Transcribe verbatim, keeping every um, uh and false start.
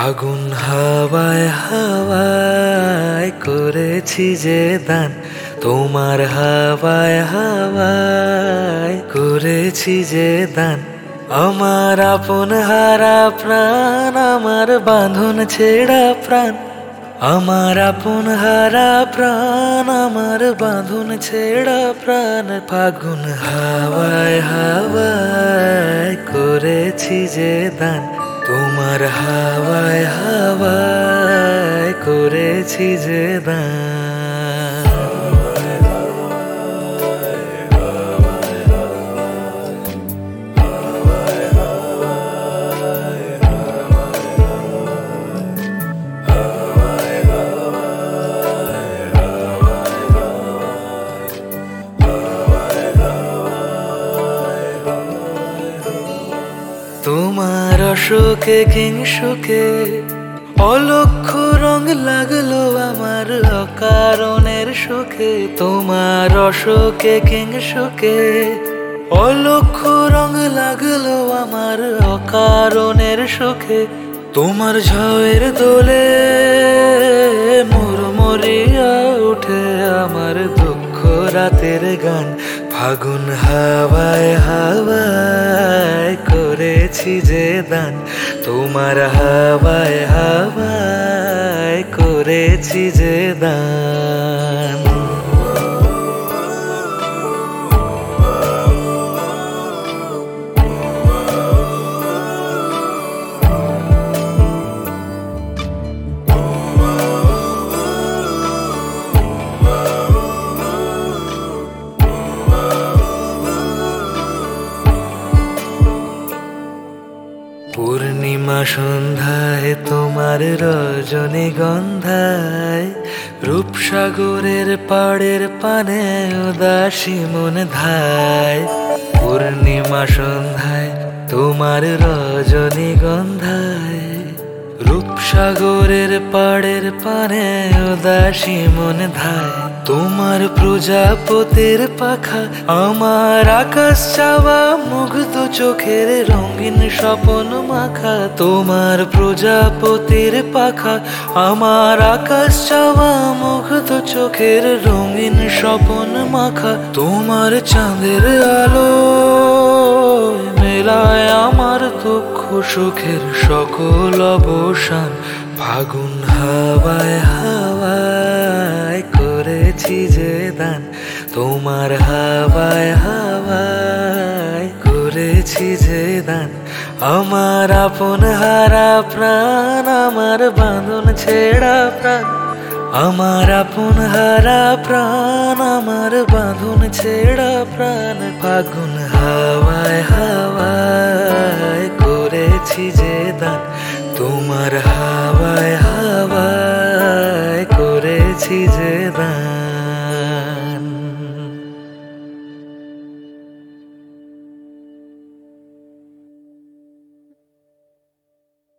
ফাগুন হাওয়ায় হাওয়ায় করেছি যে দান, তোমার হাওয়ায় হাওয়ায় করেছি যে দান। আমার আপন হারা প্রাণ, আমার বাঁধন ছেঁড়া প্রাণ, আমার আপন হারা প্রাণ, আমার বাঁধন ছেঁড়া প্রাণ। ফাগুন হাওয়ায় হাওয়ায় করেছি যে দান, তোমার হাওয়ায় হাওয়ায় করেছি যে দান। তোমার অশোকে কিংসুকে অলক্ষ রং লাগলো আমার অকারণের সুখে। তোমার অশোকে কিংসুকে অলক্ষ রং লাগলো আমার অকারণের সুখে। তোমার ঝড়ের দোলে মুড়মুড়িয়া উঠে আমার দুঃখ রাতের গান। ফাগুন হাওয়ায় হাওয়ায় করেছি যে দান, তোমার হাওয়ায় হাওয়ায় করেছি যে দান। পূর্ণিমা সন্ধ্যায় তোমার রজনীগন্ধায় রূপসাগরের পাড়ের পানে উদাসী মন ধায়। পূর্ণিমা সন্ধ্যায় তোমার রজনীগন্ধায় রূপসাগরের পাড়ের পানে উদাসী মন ধায়। তোমার প্রজাপতির পাখা আমার আকাশ চাওয়া মুগ্ধ চোখের রঙিন স্বপন মাখা। তোমার প্রজাপতির পাখা আমার আকাশ চাওয়া মুগ্ধ চোখের রঙিন স্বপন মাখা। তোমার চাঁদের আলো মেলায় আমার দুঃখ সুখের সকল অবসান। ফাগুন হাওয়ায় হাওয়ায় করেছি যে দান, তোমার হাওয়ায় হাওয়ায় করেছি যে দান। আমার আপন হারা প্রাণ, আমার বাঁধন ছেঁড়া প্রাণ, আমার আপন হারা প্রাণ, আমার বাঁধন ছেঁড়া প্রাণ। ফাগুন হাওয়ায় হাওয়ায় করেছি যে দান, তোমার হাওয়ায় হাওয়ায় করেছি যে দান।